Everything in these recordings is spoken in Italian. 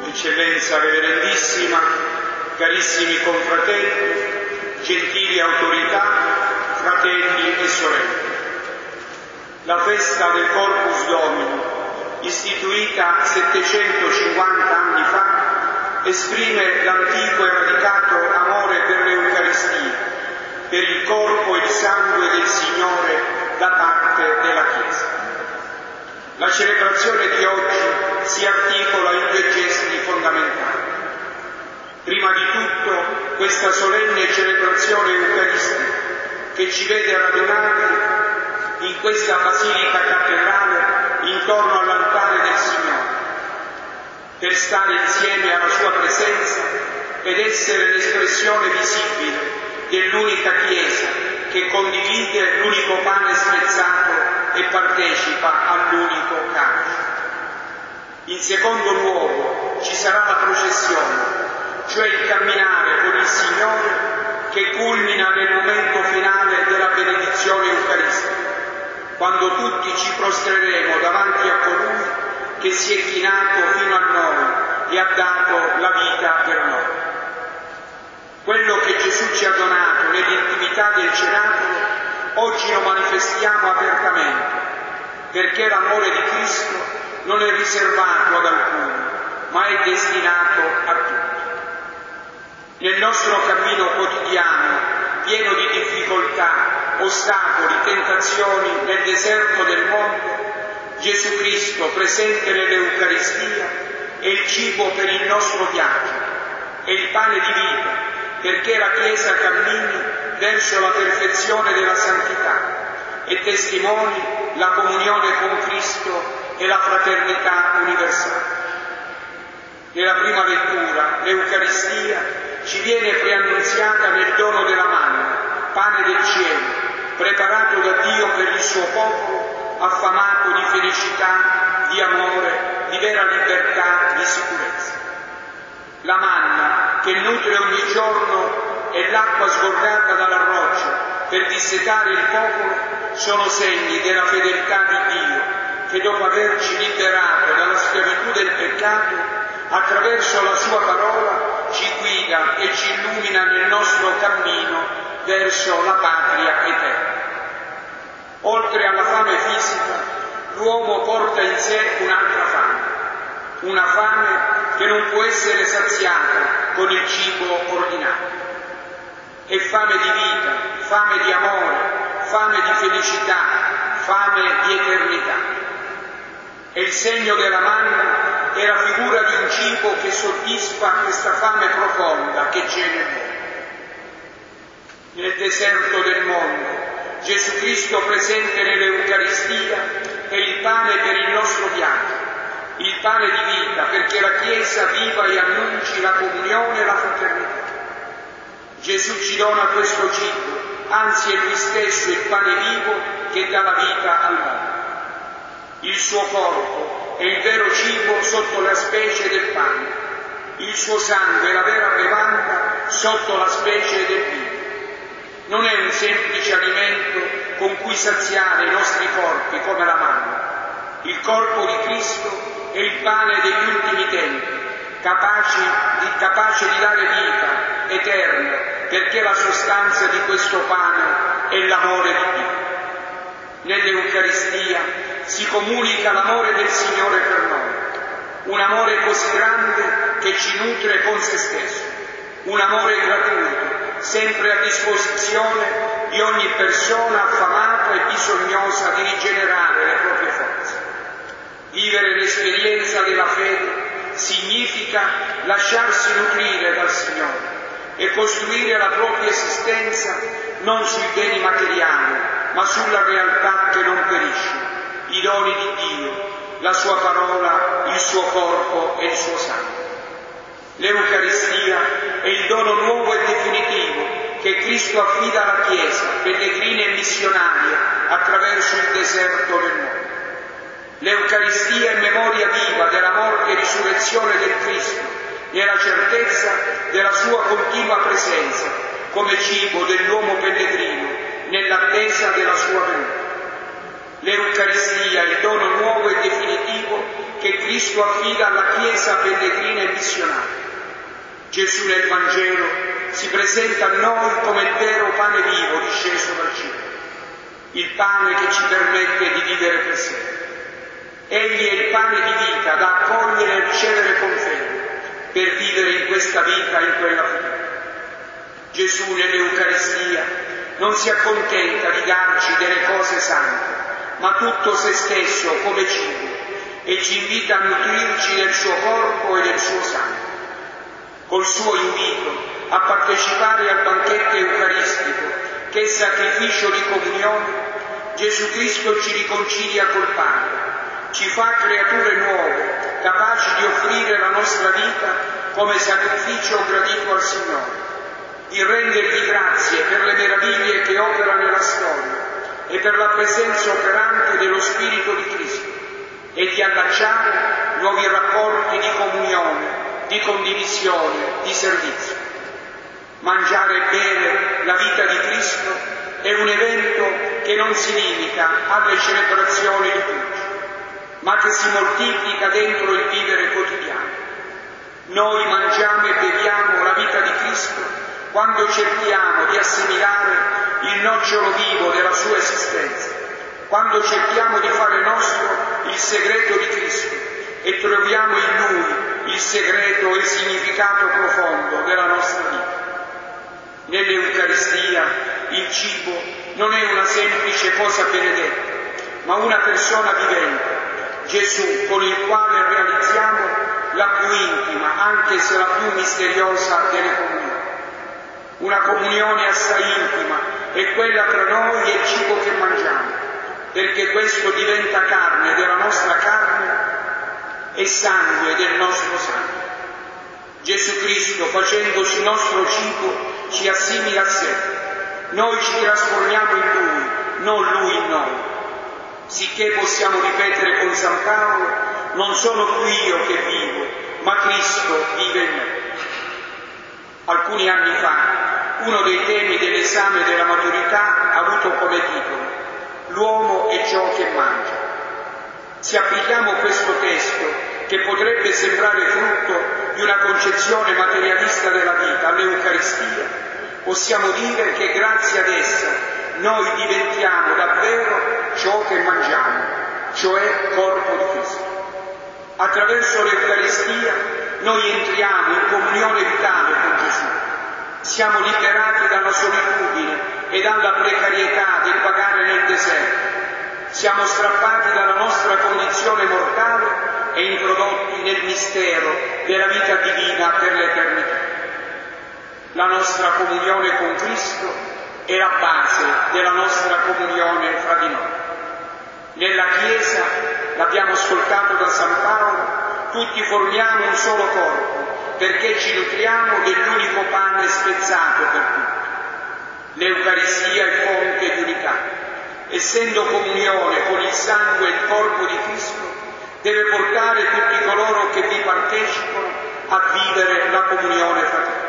Eccellenza Reverendissima, carissimi confratelli, gentili autorità, fratelli e sorelle. La festa del Corpus Domini, istituita 750 anni fa, esprime l'antico e radicato amore per l'Eucaristia, per il corpo e il sangue del Signore da parte della Chiesa. La celebrazione di oggi si articola in due gesti fondamentali. Prima di tutto, questa solenne celebrazione eucaristica che ci vede radunati in questa basilica cattedrale intorno all'altare del Signore, per stare insieme alla sua presenza ed essere l'espressione visibile dell'unica Chiesa che condivide l'unico pane spezzato e partecipa all'unico calice. In secondo luogo ci sarà la processione, cioè il camminare con il Signore che culmina nel momento finale della benedizione eucaristica, quando tutti ci prostreremo davanti a colui che si è chinato fino a noi e ha dato la vita per noi. Quello che Gesù ci ha donato nell'intimità del cenacolo oggi lo manifestiamo apertamente, perché l'amore di Cristo non è riservato ad alcuni, ma è destinato a tutti. Nel nostro cammino quotidiano, pieno di difficoltà, ostacoli, tentazioni nel deserto del mondo, Gesù Cristo, presente nell'Eucaristia, è il cibo per il nostro viaggio, è il pane di vita, perché la Chiesa cammini verso la perfezione della santità e testimoni la comunione con Cristo e la fraternità universale. Nella prima lettura, l'Eucaristia ci viene preannunziata nel dono della manna, pane del cielo, preparato da Dio per il suo popolo, affamato di felicità, di amore, di vera libertà, di sicurezza. La manna che nutre ogni giorno e l'acqua sgorgata dalla roccia per dissetare il popolo sono segni della fedeltà di Dio che dopo averci liberato dalla schiavitù del peccato, attraverso la sua parola ci guida e ci illumina nel nostro cammino verso la patria eterna. Oltre alla fame fisica, l'uomo porta in sé un'altra fame, una fame che non può essere saziata con il cibo ordinario. È fame di vita, fame di amore, fame di felicità, fame di eternità. E il segno della manna è la figura di un cibo che soddisfa questa fame profonda che c'è nel mondo. Nel deserto del mondo, Gesù Cristo presente nell'Eucaristia è il pane per il nostro viaggio, il pane di vita perché la Chiesa viva e annunci la comunione e la fraternità. Gesù ci dona questo cibo, anzi è Lui stesso il pane vivo che dà la vita al mondo. Il suo corpo è il vero cibo sotto la specie del pane, il suo sangue è la vera bevanda sotto la specie del vino. Non è un semplice alimento con cui saziare i nostri corpi come la manna. Il corpo di Cristo è il pane degli ultimi tempi, capace di dare vita eterna, perché la sostanza di questo pane è l'amore di Dio. Nell'Eucaristia si comunica l'amore del Signore per noi, un amore così grande che ci nutre con se stesso, un amore gratuito, sempre a disposizione di ogni persona affamata e bisognosa di rigenerare le proprie forze. Vivere l'esperienza della fede significa lasciarsi nutrire dal Signore e costruire la propria esistenza non sui beni materiali, ma sulla realtà che non perisce, i doni di Dio, la sua parola, il suo corpo e il suo sangue. L'Eucaristia è il dono nuovo e definitivo che Cristo affida alla Chiesa, pellegrina e missionaria, attraverso il deserto del mondo. L'Eucaristia è memoria viva della morte e risurrezione del Cristo, nella certezza della sua continua presenza, come cibo dell'uomo pellegrino, nell'attesa della sua venuta. L'Eucaristia è il dono nuovo e definitivo che Cristo affida alla Chiesa pellegrina e missionaria Gesù nel Vangelo si presenta a noi come il vero pane vivo disceso dal cielo, il pane che ci permette di vivere per sempre. Egli è il pane di vita da accogliere e ricevere con fede per vivere in questa vita e in quella futura. Gesù nell'Eucaristia non si accontenta di darci delle cose sante, ma tutto se stesso come cibo, e ci invita a nutrirci del suo corpo e del suo sangue. Col suo invito a partecipare al banchetto eucaristico, che è sacrificio di comunione, Gesù Cristo ci riconcilia col Padre, ci fa creature nuove, capaci di offrire la nostra vita come sacrificio gradito al Signore, di rendergli grazie per le meraviglie che opera nella storia e per la presenza operante dello Spirito di Cristo, e di allacciare nuovi rapporti di comunione, di condivisione, di servizio. Mangiare e bere la vita di Cristo è un evento che non si limita alle celebrazioni liturgiche, ma che si moltiplica dentro il vivere quotidiano. Noi mangiamo e beviamo la vita di Cristo quando cerchiamo di assimilare il nocciolo vivo della sua esistenza, quando cerchiamo di fare nostro il segreto di Cristo e troviamo in Lui il segreto e il significato profondo della nostra vita. Nell'Eucaristia il cibo non è una semplice cosa benedetta, ma una persona vivente, Gesù, con il quale realizziamo la più intima, anche se la più misteriosa delle comunioni. Una comunione assai intima è quella tra noi e il cibo che mangiamo, perché questo diventa carne della nostra carne e sangue del nostro sangue. Gesù Cristo, facendosi nostro cibo, ci assimila a sé. Noi ci trasformiamo in Lui, non Lui in noi. Sicché possiamo ripetere con San Paolo: non sono più io che vivo, ma Cristo vive in me. Alcuni anni fa, uno dei temi dell'esame della maturità ha avuto come titolo «L'uomo è ciò che mangia». Se applichiamo questo testo, che potrebbe sembrare frutto di una concezione materialista della vita, all'Eucaristia, possiamo dire che grazie ad essa noi diventiamo davvero ciò che mangiamo, cioè corpo di Cristo. Attraverso l'Eucaristia noi entriamo in comunione vitale con Gesù. Siamo liberati dalla solitudine e dalla precarietà del vagare nel deserto. Siamo strappati dalla nostra condizione mortale e introdotti nel mistero della vita divina per l'eternità. La nostra comunione con Cristo è la base della nostra comunione fra di noi. Nella Chiesa, l'abbiamo ascoltato da San Paolo, tutti formiamo un solo corpo, perché ci nutriamo dell'unico pane spezzato per tutti. L'Eucaristia è fonte di unità. Essendo comunione con il sangue e il corpo di Cristo, deve portare tutti coloro che vi partecipano a vivere la comunione fraterna.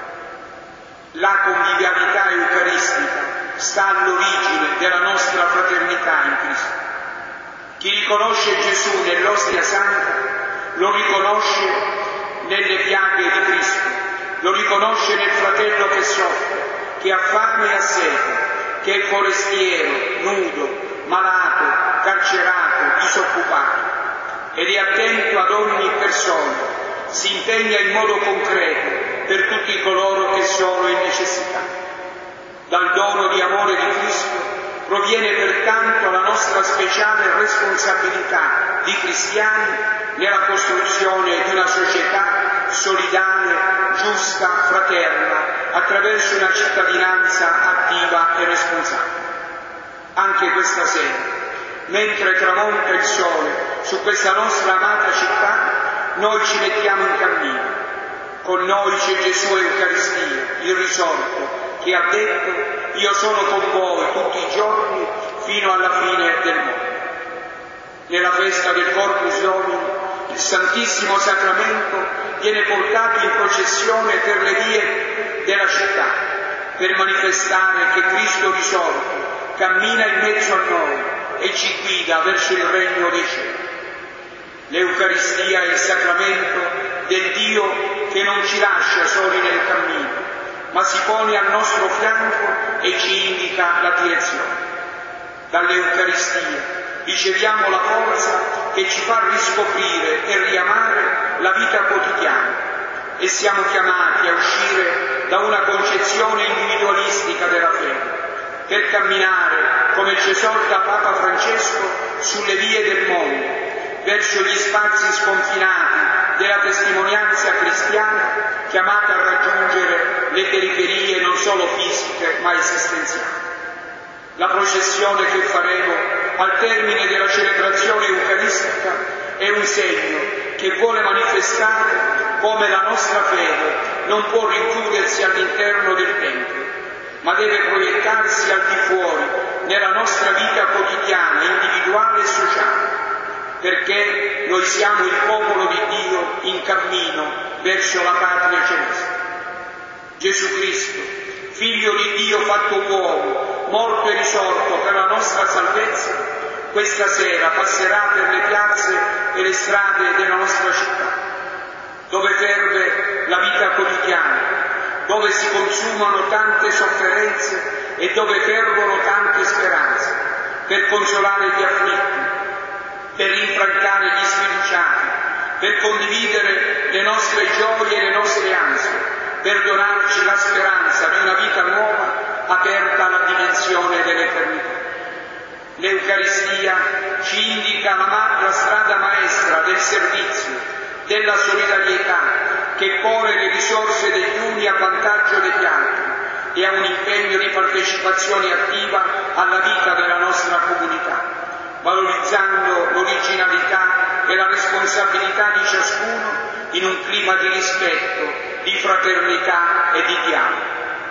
La convivialità eucaristica sta all'origine della nostra fraternità in Cristo. Chi riconosce Gesù nell'ostia santa lo riconosce nelle piaghe di Cristo, lo riconosce nel fratello che soffre, che ha fame e ha sete, che è forestiero, nudo, malato, carcerato, disoccupato, ed è attento ad ogni persona, si impegna in modo concreto per tutti coloro che sono in necessità. Dal dono di amore di Cristo proviene pertanto la nostra speciale responsabilità di cristiani nella costruzione di una società solidale, giusta, fraterna, attraverso una cittadinanza attiva e responsabile. Anche questa sera, mentre tramonta il sole su questa nostra amata città, noi ci mettiamo in cammino. Con noi c'è Gesù Eucaristia, il risorto, che ha detto: io sono con voi tutti i giorni fino alla fine del mondo. Nella festa del Corpus Domini, il Santissimo Sacramento viene portato in processione per le vie della città, per manifestare che Cristo risorto cammina in mezzo a noi e ci guida verso il regno dei cieli. L'Eucaristia è il sacramento del Dio che non ci lascia soli nel cammino, ma si pone al nostro fianco e ci indica la direzione. Dall'Eucaristia riceviamo la forza che ci fa riscoprire e riamare la vita quotidiana e siamo chiamati a uscire da una concezione individualistica della fede per camminare, come ci esorta Papa Francesco, sulle vie del mondo, verso gli spazi sconfinati della testimonianza cristiana chiamata a raggiungere le periferie non solo fisiche ma esistenziali. La processione che faremo al termine della celebrazione eucaristica è un segno che vuole manifestare come la nostra fede non può rinchiudersi all'interno del Tempio, ma deve proiettarsi al di fuori, nella nostra vita quotidiana, individuale e sociale, perché noi siamo il popolo di Dio in cammino verso la patria celeste. Gesù Cristo, Figlio di Dio fatto uomo, morto e risorto per la nostra salvezza, questa sera passerà per le piazze e le strade della nostra città, dove ferve la vita quotidiana, dove si consumano tante sofferenze e dove fervono tante speranze, per consolare gli afflitti, per rinfrancare gli sfiduciati, per condividere le nostre gioie e le nostre ansie, per donarci la speranza di una vita nuova aperta alla dimensione dell'eternità. L'Eucaristia ci indica la strada maestra del servizio, della solidarietà, che pone le risorse degli uni a vantaggio degli altri e ha un impegno di partecipazione attiva alla vita della nostra comunità, valorizzando l'originalità e la responsabilità di ciascuno in un clima di rispetto, di fraternità e di dialogo.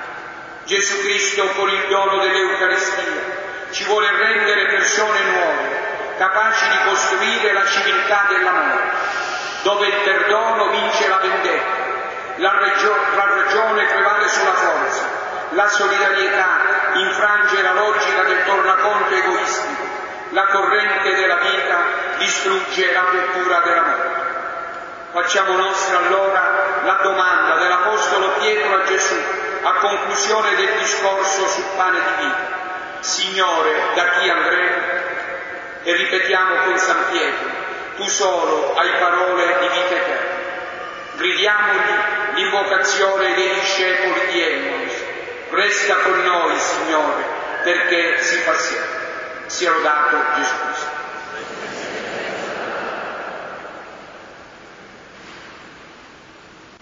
Gesù Cristo, con il dono dell'Eucaristia, ci vuole rendere persone nuove, capaci di costruire la civiltà dell'amore, dove il perdono vince la vendetta, la ragione prevale sulla forza, la solidarietà infrange la logica del tornaconto egoistico, la corrente della vita distrugge la cultura dell'amore. Facciamo nostra allora la domanda dell'Apostolo Pietro a Gesù a conclusione del discorso sul pane di vita: Signore, da chi andremo? E ripetiamo con San Pietro: tu solo hai parole di vita eterna. Gridiamogli l'invocazione dei discepoli di Emmaus: resta con noi, Signore, perché si fa sempre. Sia lodato Gesù Cristo.